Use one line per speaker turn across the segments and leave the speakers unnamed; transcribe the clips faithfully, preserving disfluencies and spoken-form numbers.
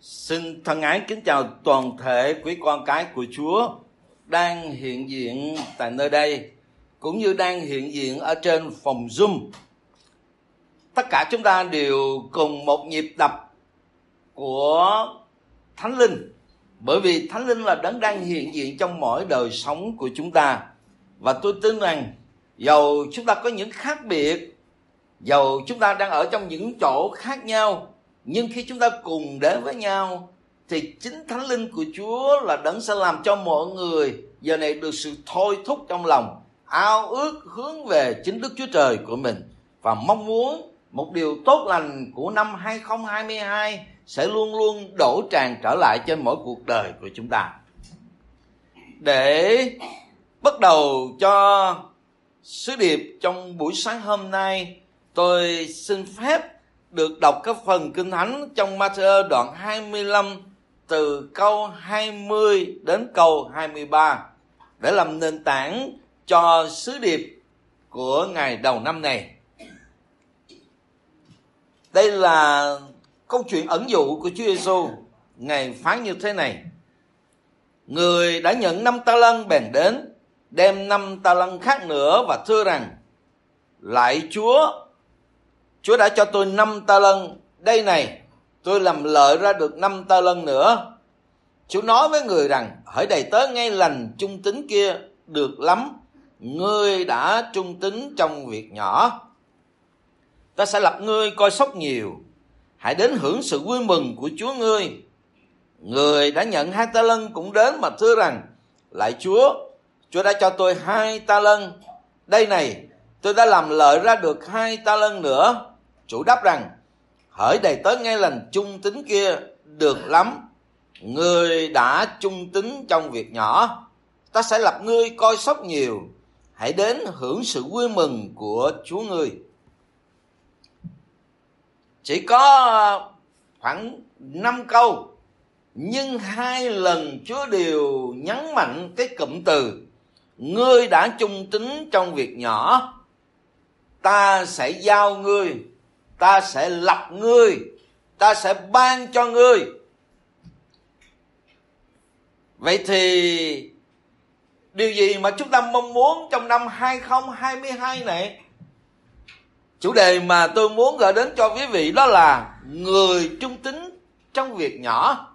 Xin thân ái kính chào toàn thể quý con cái của Chúa đang hiện diện tại nơi đây, cũng như đang hiện diện ở trên phòng Zoom. Tất cả chúng ta đều cùng một nhịp đập của Thánh Linh, bởi vì Thánh Linh là đấng đang hiện diện trong mỗi đời sống của chúng ta. Và tôi tin rằng dầu chúng ta có những khác biệt, dầu chúng ta đang ở trong những chỗ khác nhau, nhưng khi chúng ta cùng đến với nhau thì chính Thánh Linh của Chúa là đấng sẽ làm cho mọi người giờ này được sự thôi thúc trong lòng, ao ước hướng về chính Đức Chúa Trời của mình, và mong muốn một điều tốt lành của năm hai không hai hai sẽ luôn luôn đổ tràn trở lại trên mỗi cuộc đời của chúng ta. Để bắt đầu cho sứ điệp trong buổi sáng hôm nay, tôi xin phép được đọc các phần Kinh Thánh trong Ma-thi-ơ đoạn hai mươi lăm từ câu hai mươi đến câu hai mươi ba để làm nền tảng cho sứ điệp của ngày đầu năm này. Đây là câu chuyện ẩn dụ của Chúa Giêsu. Ngài phán như thế này: người đã nhận năm ta lân bèn đến, đem năm ta lân khác nữa và thưa rằng: lạy Chúa, Chúa đã cho tôi năm ta lân, đây này, tôi làm lợi ra được năm ta lân nữa. Chúa nói với người rằng: hỡi đầy tớ ngay lành trung tín kia, được lắm, ngươi đã trung tín trong việc nhỏ, ta sẽ lập ngươi coi sóc nhiều, hãy đến hưởng sự vui mừng của Chúa ngươi. Người đã nhận hai ta lân cũng đến mà thưa rằng: lạy Chúa, Chúa đã cho tôi hai ta lân, đây này, tôi đã làm lợi ra được hai ta lân nữa. Chủ đáp rằng: hỡi đầy tớ nghe lành trung tín kia, được lắm, ngươi đã trung tín trong việc nhỏ, ta sẽ lập ngươi coi sóc nhiều, hãy đến hưởng sự vui mừng của Chúa ngươi. Chỉ có khoảng năm câu, nhưng hai lần Chúa đều nhấn mạnh cái cụm từ: ngươi đã trung tín trong việc nhỏ, ta sẽ giao ngươi, ta sẽ lập ngươi, ta sẽ ban cho ngươi. Vậy thì điều gì mà chúng ta mong muốn trong năm hai không hai hai này? Chủ đề mà tôi muốn gửi đến cho quý vị đó là người trung tín trong việc nhỏ.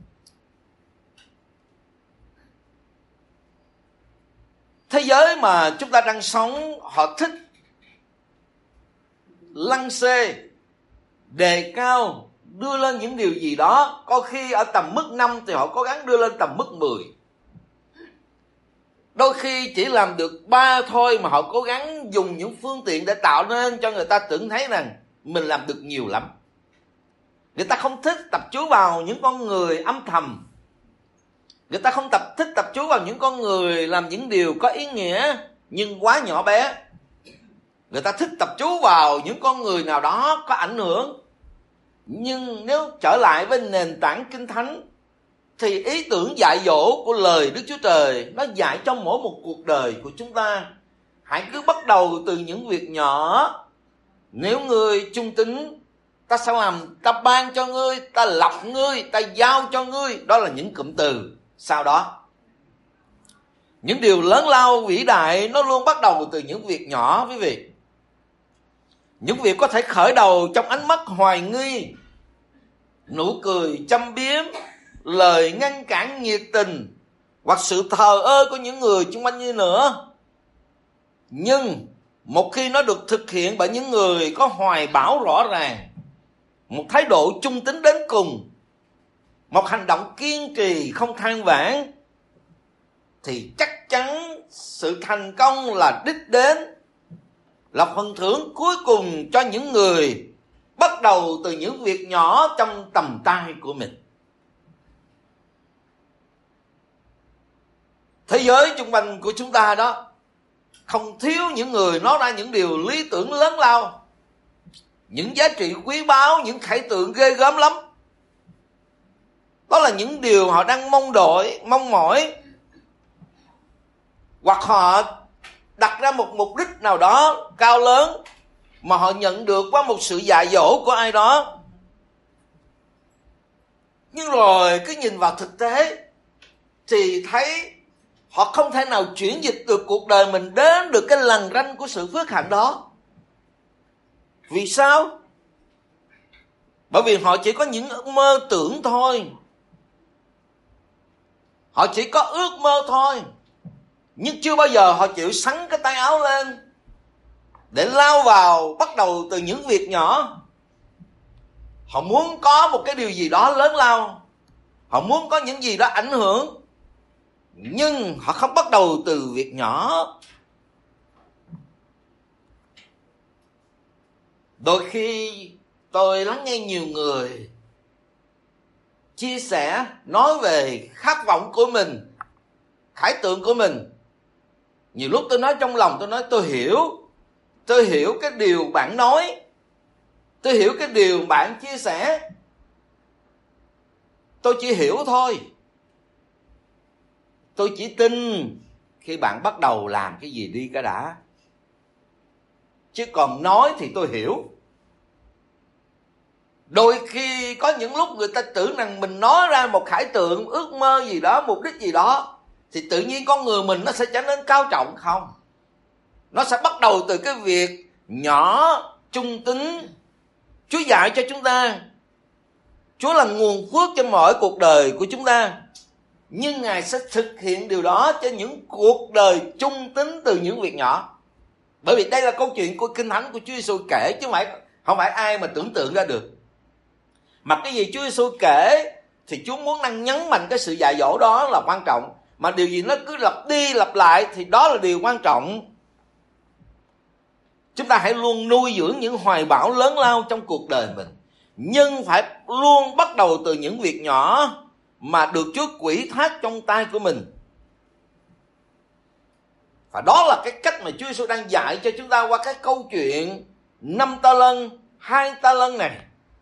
Thế giới mà chúng ta đang sống, họ thích lăng xê, đề cao, đưa lên những điều gì đó. Có khi ở tầm mức năm thì họ cố gắng đưa lên tầm mức mười. Đôi khi chỉ làm được ba thôi mà họ cố gắng dùng những phương tiện để tạo nên cho người ta tưởng thấy rằng mình làm được nhiều lắm. Người ta không thích tập trung vào những con người âm thầm. Người ta không tập thích tập trung vào những con người làm những điều có ý nghĩa nhưng quá nhỏ bé. Người ta thích tập trung vào những con người nào đó có ảnh hưởng. Nhưng nếu trở lại với nền tảng Kinh Thánh thì ý tưởng dạy dỗ của lời Đức Chúa Trời nó dạy trong mỗi một cuộc đời của chúng ta. Hãy cứ bắt đầu từ những việc nhỏ. Nếu ngươi trung tín, ta sẽ làm, ta ban cho ngươi, ta lập ngươi, ta giao cho ngươi. Đó là những cụm từ sau đó. Những điều lớn lao vĩ đại nó luôn bắt đầu từ những việc nhỏ, quý vị. Những việc có thể khởi đầu trong ánh mắt hoài nghi, nụ cười châm biếm, lời ngăn cản nhiệt tình, hoặc sự thờ ơ của những người xung quanh như nữa. Nhưng một khi nó được thực hiện bởi những người có hoài bão rõ ràng, một thái độ trung tín đến cùng, một hành động kiên trì không than vãn, thì chắc chắn sự thành công là đích đến, là phần thưởng cuối cùng cho những người bắt đầu từ những việc nhỏ trong tầm tay của mình. Thế giới xung quanh của chúng ta đó không thiếu những người nói ra những điều lý tưởng lớn lao, những giá trị quý báu, những khải tượng ghê gớm lắm. Đó là những điều họ đang mong đợi, mong mỏi, hoặc họ đặt ra một mục đích nào đó cao lớn mà họ nhận được qua một sự dạy dỗ của ai đó. Nhưng rồi cứ nhìn vào thực tế thì thấy họ không thể nào chuyển dịch được cuộc đời mình đến được cái lằn ranh của sự phước hạnh đó. Vì sao? Bởi vì họ chỉ có những ước mơ tưởng thôi. Họ chỉ có ước mơ thôi. Nhưng chưa bao giờ họ chịu xắn cái tay áo lên để lao vào bắt đầu từ những việc nhỏ. Họ muốn có một cái điều gì đó lớn lao. Họ muốn có những gì đó ảnh hưởng. Nhưng họ không bắt đầu từ việc nhỏ. Đôi khi tôi lắng nghe nhiều người chia sẻ, nói về khát vọng của mình, khải tượng của mình. Nhiều lúc tôi nói trong lòng, tôi nói tôi hiểu. Tôi hiểu cái điều bạn nói. Tôi hiểu cái điều bạn chia sẻ. Tôi chỉ hiểu thôi. Tôi chỉ tin khi bạn bắt đầu làm cái gì đi cái đã. Chứ còn nói thì tôi hiểu. Đôi khi có những lúc người ta tưởng rằng mình nói ra một khải tượng, ước mơ gì đó, mục đích gì đó, thì tự nhiên con người mình nó sẽ trở nên cao trọng. Không. Nó sẽ bắt đầu từ cái việc nhỏ, trung tính. Chúa dạy cho chúng ta. Chúa là nguồn phước cho mọi cuộc đời của chúng ta. Nhưng Ngài sẽ thực hiện điều đó cho những cuộc đời trung tính từ những việc nhỏ. Bởi vì đây là câu chuyện của Kinh Thánh của Chúa Giêsu kể, chứ không phải, không phải ai mà tưởng tượng ra được. Mà cái gì Chúa Giêsu kể thì Chúa muốn năng nhấn mạnh cái sự dạy dỗ đó là quan trọng. Mà điều gì nó cứ lặp đi lặp lại thì đó là điều quan trọng. Chúng ta hãy luôn nuôi dưỡng những hoài bão lớn lao trong cuộc đời mình. Nhưng phải luôn bắt đầu từ những việc nhỏ mà được Chúa quỹ thác trong tay của mình. Và đó là cái cách mà Chúa Giêsu đang dạy cho chúng ta qua cái câu chuyện năm ta lân, hai ta lân này.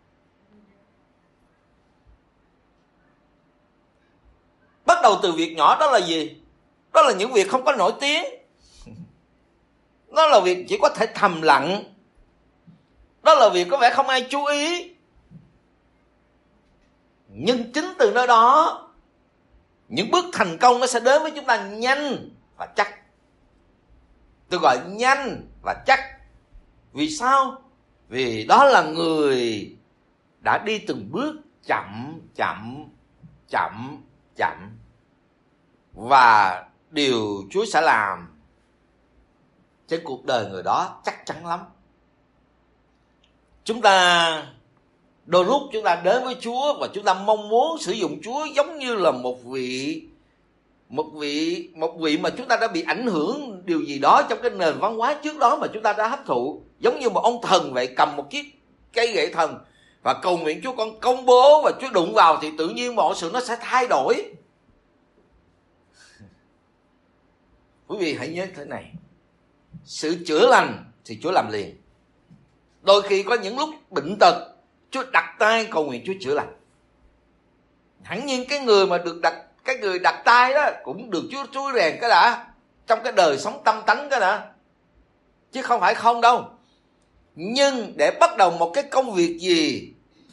Bắt đầu từ việc nhỏ đó là gì? Đó là những việc không có nổi tiếng. Đó là việc chỉ có thể thầm lặng. Đó là việc có vẻ không ai chú ý. Nhưng chính từ nơi đó, những bước thành công nó sẽ đến với chúng ta nhanh và chắc. Tôi gọi nhanh và chắc. Vì sao? Vì đó là người đã đi từng bước chậm, chậm, chậm, chậm. Và điều Chúa sẽ làm trên cuộc đời người đó chắc chắn lắm. Chúng ta đôi lúc chúng ta đến với Chúa và chúng ta mong muốn sử dụng Chúa giống như là một vị một vị một vị mà chúng ta đã bị ảnh hưởng điều gì đó trong cái nền văn hóa trước đó mà chúng ta đã hấp thụ, giống như một ông thần vậy, cầm một chiếc cây gậy thần và cầu nguyện Chúa con công bố, và Chúa đụng vào thì tự nhiên mọi sự nó sẽ thay đổi. Quý vị hãy nhớ thế này, sự chữa lành thì Chúa làm liền. Đôi khi có những lúc bệnh tật, Chúa đặt tay cầu nguyện Chúa chữa lành. Hẳn nhiên cái người mà được đặt cái người đặt tay đó cũng được Chúa trui rèn cái đã, trong cái đời sống tâm tánh cái đã, chứ không phải không đâu. Nhưng để bắt đầu một cái công việc gì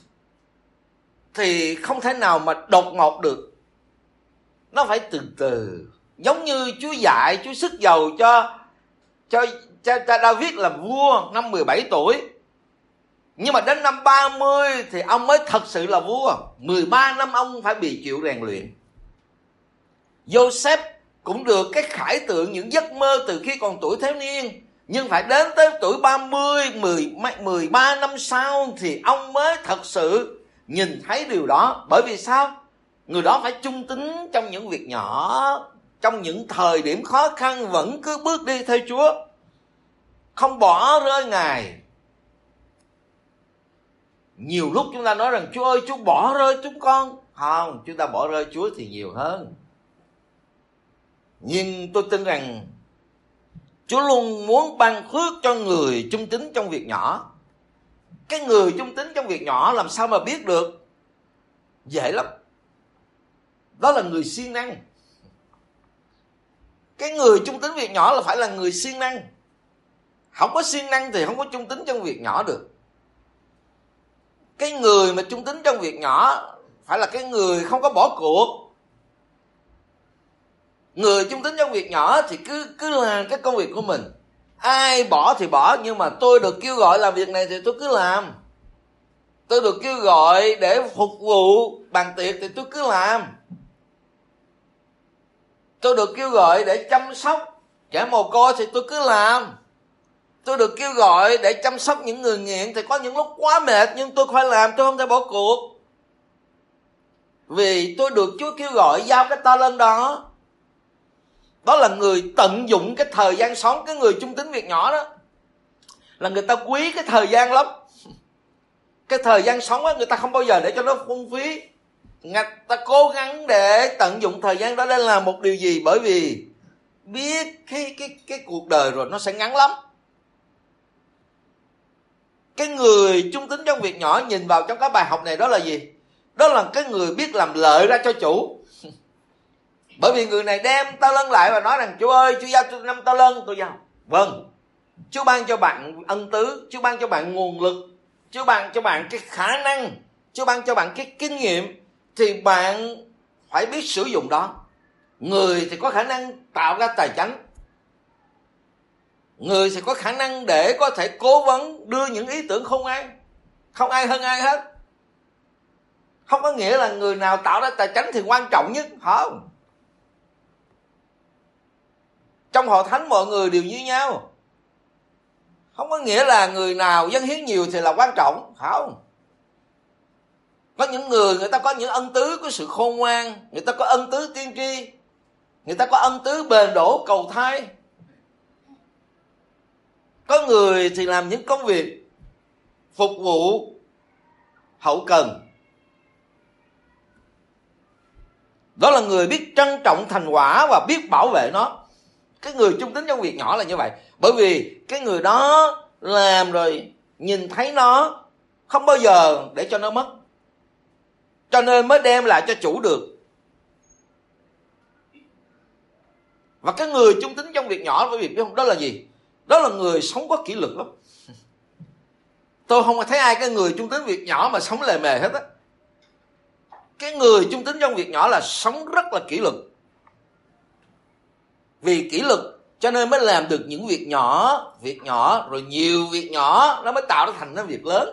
thì không thể nào mà đột ngột được. Nó phải từ từ. Giống như Chúa dạy, Chúa sức dầu cho cho cha, cha David làm vua năm mười bảy tuổi. Nhưng mà đến năm ba mươi thì ông mới thật sự là vua. mười ba năm ông phải bị chịu rèn luyện. Joseph cũng được cái khải tượng những giấc mơ từ khi còn tuổi thiếu niên. Nhưng phải đến tới tuổi ba mươi, mười ba năm sau thì ông mới thật sự nhìn thấy điều đó. Bởi vì sao? Người đó phải trung tín trong những việc nhỏ, trong những thời điểm khó khăn vẫn cứ bước đi theo Chúa, không bỏ rơi Ngài. Nhiều lúc chúng ta nói rằng Chúa ơi, Chúa bỏ rơi chúng con. Không, chúng ta bỏ rơi Chúa thì nhiều hơn. Nhưng tôi tin rằng Chúa luôn muốn ban phước cho người trung tín trong việc nhỏ. Cái người trung tín trong việc nhỏ làm sao mà biết được? Dễ lắm. Đó là người siêng năng. Cái người trung tín việc nhỏ là phải là người siêng năng. Không có siêng năng thì không có trung tín trong việc nhỏ được. Cái người mà trung tín trong việc nhỏ phải là cái người không có bỏ cuộc. Người trung tín trong việc nhỏ thì cứ cứ làm cái công việc của mình. Ai bỏ thì bỏ, nhưng mà tôi được kêu gọi làm việc này thì tôi cứ làm. Tôi được kêu gọi để phục vụ bàn tiệc thì tôi cứ làm. Tôi được kêu gọi để chăm sóc trẻ mồ côi thì tôi cứ làm. Tôi được kêu gọi để chăm sóc những người nghiện thì có những lúc quá mệt, nhưng tôi phải làm, tôi không thể bỏ cuộc. Vì tôi được Chúa kêu gọi giao cái ta lên đó. Đó là người tận dụng cái thời gian sống. Cái người trung tín việc nhỏ đó là người ta quý cái thời gian lắm. Cái thời gian sống đó, người ta không bao giờ để cho nó phung phí. Người ta cố gắng để tận dụng thời gian đó để làm một điều gì, bởi vì biết cái, cái, cái cuộc đời rồi nó sẽ ngắn lắm. Cái người trung tín trong việc nhỏ nhìn vào trong cái bài học này đó là gì? Đó là cái người biết làm lợi ra cho chủ. Bởi vì người này đem ta lân lại và nói rằng: Chúa ơi, Chúa giao tôi năm ta lân, tôi giao. Vâng, Chúa ban cho bạn ân tứ, Chúa ban cho bạn nguồn lực, Chúa ban cho bạn cái khả năng, Chúa ban cho bạn cái kinh nghiệm, thì bạn phải biết sử dụng đó. Người thì có khả năng tạo ra tài chánh, người thì có khả năng để có thể cố vấn đưa những ý tưởng không ai, không ai hơn ai hết. Không có nghĩa là người nào tạo ra tài chánh thì quan trọng nhất, không. Trong hội thánh mọi người đều như nhau. Không có nghĩa là người nào dâng hiến nhiều thì là quan trọng, không. Có những người, người ta có những ân tứ của sự khôn ngoan, người ta có ân tứ tiên tri, người ta có ân tứ bền đổ cầu thai. Có người thì làm những công việc phục vụ hậu cần. Đó là người biết trân trọng thành quả và biết bảo vệ nó. Cái người trung tín trong việc nhỏ là như vậy. Bởi vì cái người đó làm rồi nhìn thấy nó, không bao giờ để cho nó mất, cho nên mới đem lại cho chủ được. Và cái người trung tín trong việc nhỏ, bởi vì biết không, đó là gì? Đó là người sống có kỷ luật lắm. Tôi không thấy ai cái người trung tín việc nhỏ mà sống lề mề hết á. Cái người trung tín trong việc nhỏ là sống rất là kỷ luật. Vì kỷ luật cho nên mới làm được những việc nhỏ, việc nhỏ rồi nhiều việc nhỏ nó mới tạo ra thành cái việc lớn.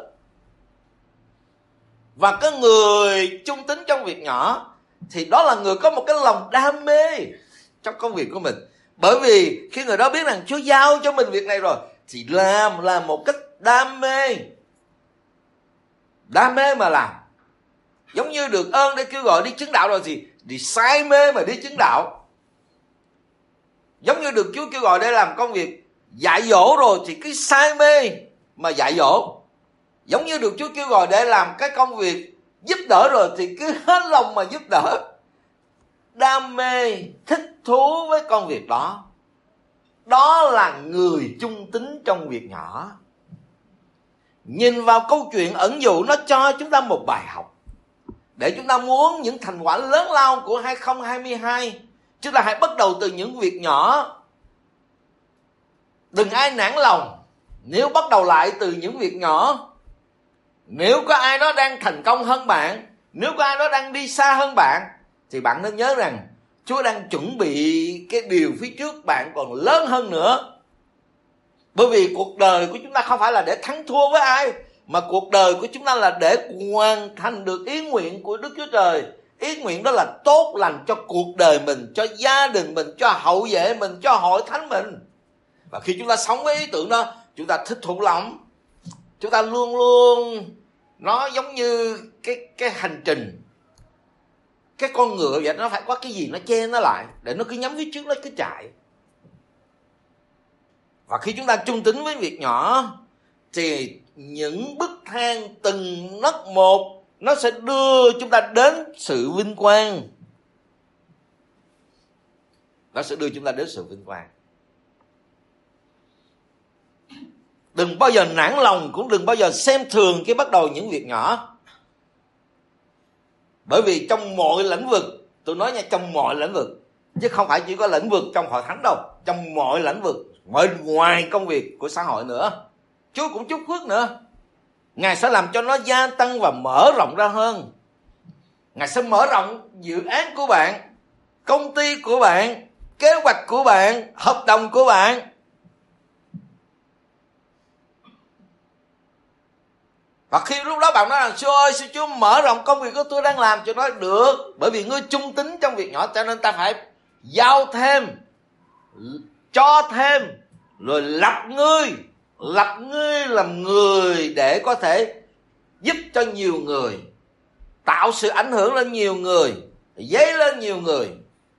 Và cái người trung tín trong việc nhỏ thì đó là người có một cái lòng đam mê trong công việc của mình. Bởi vì khi người đó biết rằng Chúa giao cho mình việc này rồi thì làm là một cách đam mê. Đam mê mà làm. Giống như được ơn để kêu gọi đi chứng đạo rồi thì đi say mê mà đi chứng đạo. Giống như được Chúa kêu gọi để làm công việc dạy dỗ rồi thì cứ say mê mà dạy dỗ. Giống như được Chúa kêu gọi để làm cái công việc giúp đỡ rồi thì cứ hết lòng mà giúp đỡ. Đam mê, thích thú với công việc đó. Đó là người trung tín trong việc nhỏ. Nhìn vào câu chuyện ẩn dụ, nó cho chúng ta một bài học. Để chúng ta muốn những thành quả lớn lao của hai không hai hai, chúng ta hãy bắt đầu từ những việc nhỏ. Đừng ai nản lòng nếu bắt đầu lại từ những việc nhỏ. Nếu có ai đó đang thành công hơn bạn, nếu có ai đó đang đi xa hơn bạn, thì bạn nên nhớ rằng Chúa đang chuẩn bị cái điều phía trước bạn còn lớn hơn nữa. Bởi vì cuộc đời của chúng ta không phải là để thắng thua với ai, mà cuộc đời của chúng ta là để hoàn thành được ý nguyện của Đức Chúa Trời. Ý nguyện đó là tốt lành cho cuộc đời mình, cho gia đình mình, cho hậu vệ mình, cho hội thánh mình. Và khi chúng ta sống với ý tưởng đó, chúng ta thích thú lắm. Chúng ta luôn luôn, nó giống như cái, cái hành trình. Cái con ngựa vậy, nó phải có cái gì nó che nó lại, để nó cứ nhắm phía trước, nó cứ chạy. Và khi chúng ta trung tín với việc nhỏ, thì những bức thang từng nấc một, nó sẽ đưa chúng ta đến sự vinh quang. Nó sẽ đưa chúng ta đến sự vinh quang. Đừng bao giờ nản lòng, cũng đừng bao giờ xem thường khi bắt đầu những việc nhỏ. Bởi vì trong mọi lĩnh vực, tôi nói nha, trong mọi lĩnh vực, chứ không phải chỉ có lĩnh vực trong hội thánh đâu, trong mọi lĩnh vực, mọi ngoài công việc của xã hội nữa, Chúa cũng chúc phước nữa. Ngài sẽ làm cho nó gia tăng và mở rộng ra hơn. Ngài sẽ mở rộng dự án của bạn, công ty của bạn, kế hoạch của bạn, hợp đồng của bạn. Và khi lúc đó bạn nói rằng: Chúa ơi, xin Chúa mở rộng công việc của tôi đang làm. Chúa nói: được, bởi vì ngươi trung tín trong việc nhỏ, cho nên ta phải giao thêm, cho thêm, rồi lập ngươi, lập ngươi làm người để có thể giúp cho nhiều người, tạo sự ảnh hưởng lên nhiều người, dấy lên nhiều người.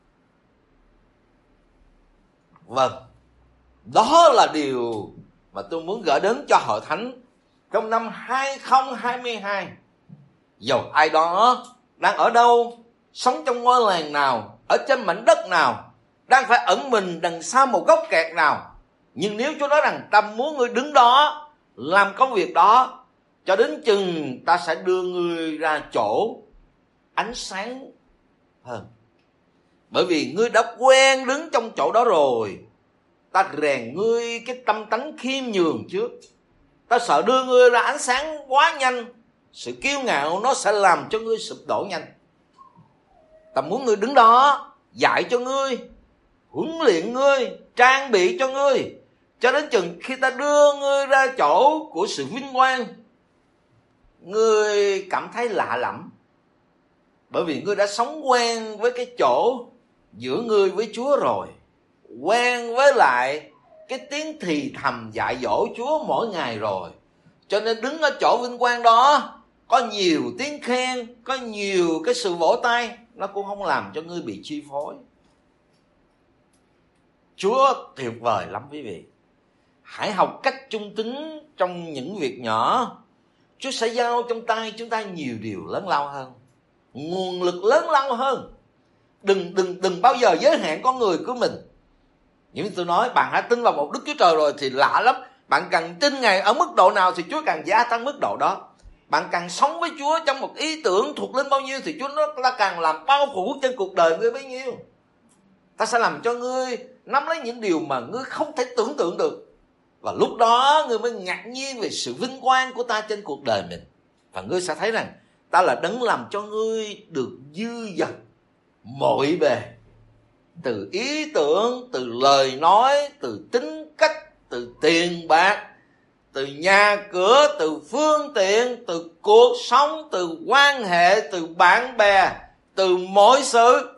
Vâng, đó là điều mà tôi muốn gửi đến cho hội thánh trong năm hai không hai hai. Dầu ai đó đang ở đâu, sống trong ngôi làng nào, ở trên mảnh đất nào, đang phải ẩn mình đằng sau một góc kẹt nào, nhưng nếu Chúa nói rằng ta muốn ngươi đứng đó, làm công việc đó, cho đến chừng ta sẽ đưa ngươi ra chỗ ánh sáng hơn. Bởi vì ngươi đã quen đứng trong chỗ đó rồi. Ta rèn ngươi cái tâm tánh khiêm nhường trước. Ta sợ đưa ngươi ra ánh sáng quá nhanh, sự kiêu ngạo nó sẽ làm cho ngươi sụp đổ nhanh. Ta muốn ngươi đứng đó, dạy cho ngươi, huấn luyện ngươi, trang bị cho ngươi, cho đến chừng khi ta đưa ngươi ra chỗ của sự vinh quang, ngươi cảm thấy lạ lẫm. Bởi vì ngươi đã sống quen với cái chỗ giữa ngươi với Chúa rồi, quen với lại cái tiếng thì thầm dạy dỗ Chúa mỗi ngày rồi. Cho nên đứng ở chỗ vinh quang đó, có nhiều tiếng khen, có nhiều cái sự vỗ tay, nó cũng không làm cho ngươi bị chi phối. Chúa tuyệt vời lắm quý vị. Hãy học cách trung tín trong những việc nhỏ. Chúa sẽ giao trong tay chúng ta nhiều điều lớn lao hơn, nguồn lực lớn lao hơn. Đừng đừng đừng bao giờ giới hạn con người của mình. Như tôi nói, bạn hãy tin vào một Đức Chúa Trời rồi thì lạ lắm. Bạn cần tin Ngài ở mức độ nào thì Chúa càng gia tăng mức độ đó. Bạn càng sống với Chúa trong một ý tưởng thuộc linh bao nhiêu thì Chúa nó ta càng làm bao phủ trên cuộc đời ngươi bấy nhiêu. Ta sẽ làm cho ngươi nắm lấy những điều mà ngươi không thể tưởng tượng được. Và lúc đó ngươi mới ngạc nhiên về sự vinh quang của ta trên cuộc đời mình. Và ngươi sẽ thấy rằng ta là đấng làm cho ngươi được dư dật mọi bề, từ ý tưởng, từ lời nói, từ tính cách, từ tiền bạc, từ nhà cửa, từ phương tiện, từ cuộc sống, từ quan hệ, từ bạn bè, từ mọi sự.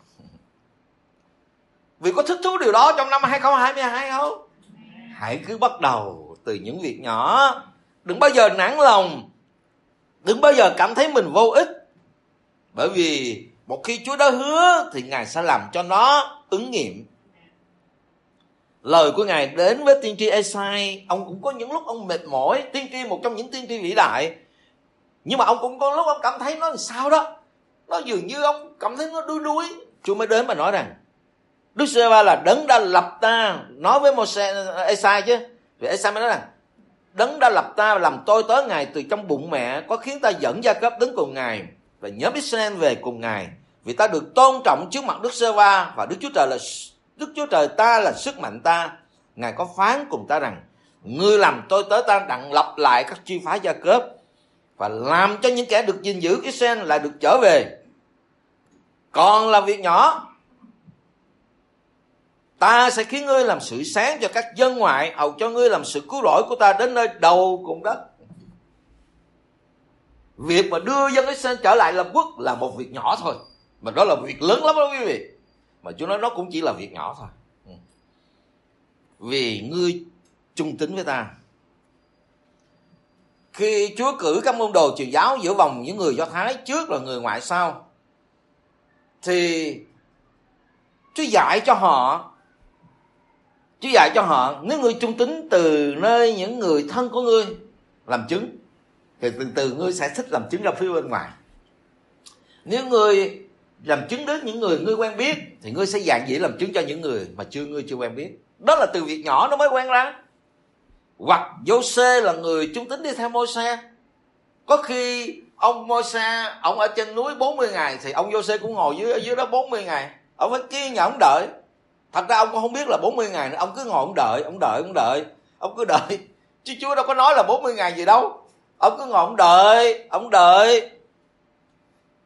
Vì có thích thú điều đó trong năm hai không hai hai không? Hãy cứ bắt đầu từ những việc nhỏ. Đừng bao giờ nản lòng, đừng bao giờ cảm thấy mình vô ích. Bởi vì một khi Chúa đã hứa thì Ngài sẽ làm cho nó ứng nghiệm. Lời của Ngài đến với tiên tri Ê-sai, ông cũng có những lúc ông mệt mỏi. Tiên tri, một trong những tiên tri vĩ đại, nhưng mà ông cũng có lúc ông cảm thấy nó làm sao đó, nó dường như ông cảm thấy nó đuối đuối. Chúa mới đến và nói rằng Đức giê-hô-va là đấng đã lập ta, nói với Ê-sai chứ. Vì Ê-sai mới nói rằng đấng đã lập ta và làm tôi tớ Ngài từ trong bụng mẹ, có khiến ta dẫn Gia Cốp đến cùng Ngài và nhóm Israel về cùng Ngài. Vì ta được tôn trọng trước mặt Đức giê-hô-va, và Đức Chúa Trời là Đức Chúa Trời ta là sức mạnh ta. Ngài có phán cùng ta rằng ngươi làm tôi tớ ta đặng lập lại các chi phái Gia Cốp, và làm cho những kẻ được gìn giữ Israel lại được trở về. Còn là việc nhỏ, ta sẽ khiến ngươi làm sự sáng cho các dân ngoại, hầu cho ngươi làm sự cứu rỗi của ta đến nơi đầu cùng đất. Việc mà đưa dân Israel trở lại lập quốc là một việc nhỏ thôi, mà đó là việc lớn lắm đó quý vị. Mà Chúa nói nó cũng chỉ là việc nhỏ thôi. Vì ngươi trung tín với ta. Khi Chúa cử các môn đồ truyền giáo giữa vòng những người Do Thái, trước là người ngoại sau, thì Chúa dạy cho họ Chúa dạy cho họ nếu ngươi trung tín từ nơi những người thân của ngươi làm chứng, thì từ từ ngươi sẽ thích làm chứng ra phía bên ngoài. Nếu ngươi làm chứng đến những người ngươi quen biết, thì ngươi sẽ dạn dĩ làm chứng cho những người mà chưa ngươi chưa quen biết. Đó là từ việc nhỏ nó mới quen ra. Hoặc Giô-xê là người trung tín đi theo Môi-se. Có khi ông Môi-se ông ở trên núi bốn mươi ngày, thì ông Giô-xê cũng ngồi dưới ở dưới đó bốn mươi ngày. Ông phải kiên nhẫn ông đợi. Thật ra ông cũng không biết là bốn mươi ngày nữa, ông cứ ngồi ông đợi, ông đợi, ông đợi, ông cứ đợi. Chứ Chúa đâu có nói là bốn mươi ngày gì đâu. Ông cứ ngồi ông đợi, ông đợi.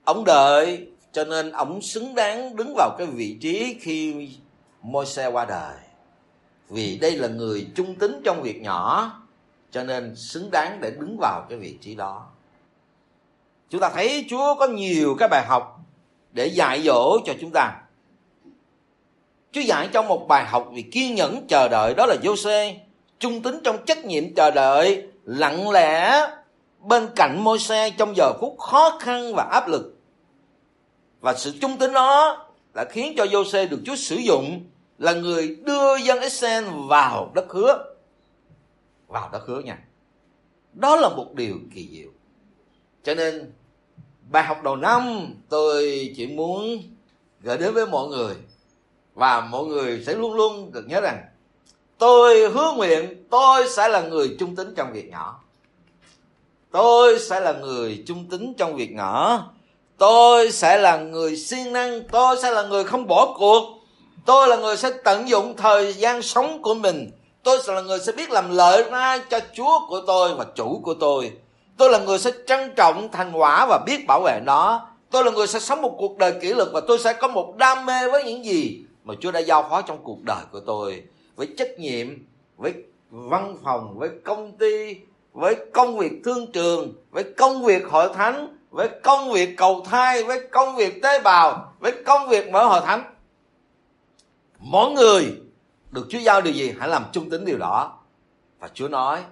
Ông đợi, cho nên ông xứng đáng đứng vào cái vị trí khi Môi-se qua đời. Vì đây là người trung tín trong việc nhỏ, cho nên xứng đáng để đứng vào cái vị trí đó. Chúng ta thấy Chúa có nhiều cái bài học để dạy dỗ cho chúng ta. Chúa dạy trong một bài học vì kiên nhẫn chờ đợi, đó là Giô-xê trung tín trong trách nhiệm chờ đợi, lặng lẽ bên cạnh Môi-se trong giờ phút khó khăn và áp lực. Và sự trung tín đó đã khiến cho Giô-xê được Chúa sử dụng là người đưa dân Israel vào đất hứa. Vào đất hứa nha. Đó là một điều kỳ diệu. Cho nên bài học đầu năm tôi chỉ muốn gửi đến với mọi người, và mọi người sẽ luôn luôn được nhớ rằng tôi hứa nguyện tôi sẽ là người trung tín trong việc nhỏ. Tôi sẽ là người trung tín trong việc nhỏ. Tôi sẽ là người siêng năng. Tôi sẽ là người không bỏ cuộc. Tôi là người sẽ tận dụng thời gian sống của mình. Tôi sẽ là người sẽ biết làm lợi ra cho Chúa của tôi và chủ của tôi. Tôi là người sẽ trân trọng thành quả và biết bảo vệ nó. Tôi là người sẽ sống một cuộc đời kỷ luật, và tôi sẽ có một đam mê với những gì mà Chúa đã giao phó trong cuộc đời của tôi. Với trách nhiệm, với văn phòng, với công ty, với công việc thương trường, với công việc hội thánh, với công việc cầu thai, với công việc tế bào, với công việc mở hội thánh. Mỗi người được Chúa giao điều gì, hãy làm trung tín điều đó. Và Chúa nói,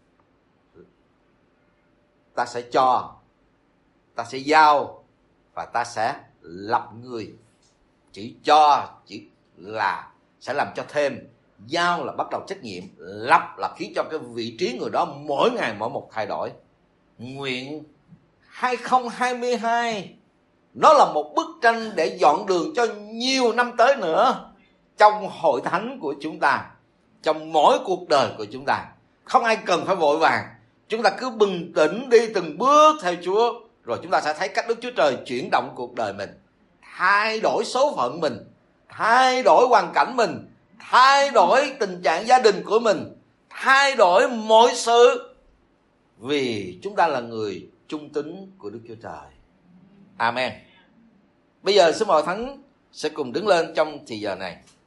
ta sẽ cho, ta sẽ giao, và ta sẽ lập người. Chữ cho chỉ là sẽ làm cho thêm, giao là bắt đầu trách nhiệm, lập là khiến cho cái vị trí người đó mỗi ngày mỗi một thay đổi. Nguyện hai không hai hai nó là một bức tranh để dọn đường cho nhiều năm tới nữa trong hội thánh của chúng ta, trong mỗi cuộc đời của chúng ta. Không ai cần phải vội vàng. Chúng ta cứ bình tĩnh đi từng bước theo Chúa, rồi chúng ta sẽ thấy cách Đức Chúa Trời chuyển động cuộc đời mình, thay đổi số phận mình, thay đổi hoàn cảnh mình, thay đổi tình trạng gia đình của mình, thay đổi mọi sự, vì chúng ta là người trung tín của Đức Chúa Trời. Amen. Bây giờ xin mời Thánh sẽ cùng đứng lên trong thì giờ này.